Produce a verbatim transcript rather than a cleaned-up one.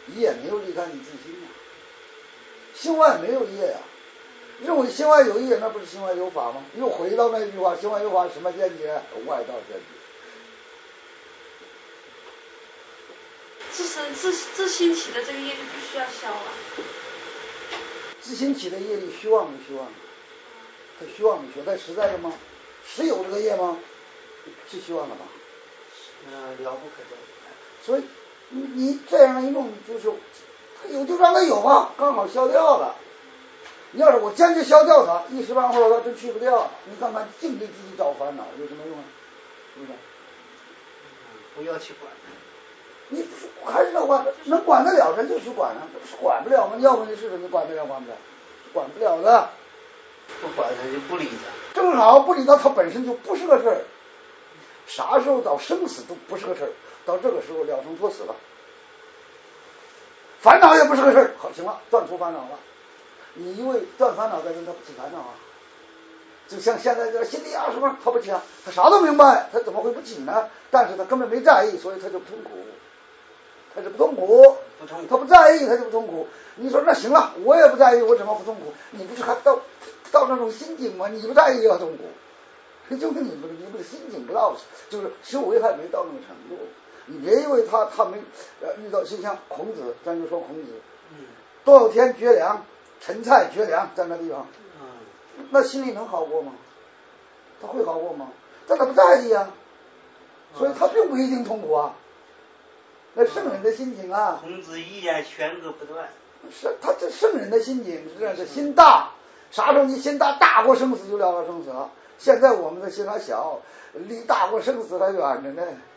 业没有离开你自心啊，心外没有业啊。认为心外有业，那不是心外有法吗？又回到那句话，心外有法什么见解？外道见解。 自身自自心起的这个业力必须要消啊。 自心起的业力虚妄的虚妄，它虚妄的虚，它实在的吗？实有这个业吗？是虚妄的吧？ 嗯，了不可得。 所以你你这样一弄，就是他有就让他有吧，刚好消掉了。你要是我坚决消掉它，一时半会儿他真去不掉。你看看净给自己找烦恼，有什么用啊？是不是？ 不要去管。 你还是要管，能管得了人就去管啊，是管不了吗？要问题是你管得了管不了？管不了的。 不管他就不理他。 正好不理他，他本身就不是个事儿。啥时候到生死都不是个事儿，到这个时候了生脱死了，烦恼也不是个事儿。好，行了，断除烦恼了。你因为断烦恼的人他不起烦恼啊，就像现在这心理啊什么他不起啊，他啥都明白，他怎么会不起呢？但是他根本没在意，所以他就不痛苦，他就不痛苦， 不痛苦， 他不在意他就不痛苦。你说那行了，我也不在意，我怎么不痛苦？你不是还到到那种心境吗？你不在意要痛苦，就是你们你们的心境不到，就是修为还没到那个程度。你别因为他他没呃遇到，就像孔子，咱就说孔子， 嗯， 多少天绝粮，陈菜绝粮，在那地方， 嗯， 那心里能好过吗？他会好过吗？但他不在意啊，所以他并不一定痛苦啊。那圣人的心情啊， 孔子依然劝革不断。 是他这圣人的心境是这样的，心大，啥时候你心大，大过生死就了了生死了。现在我们的心还小，离大过生死还远着呢。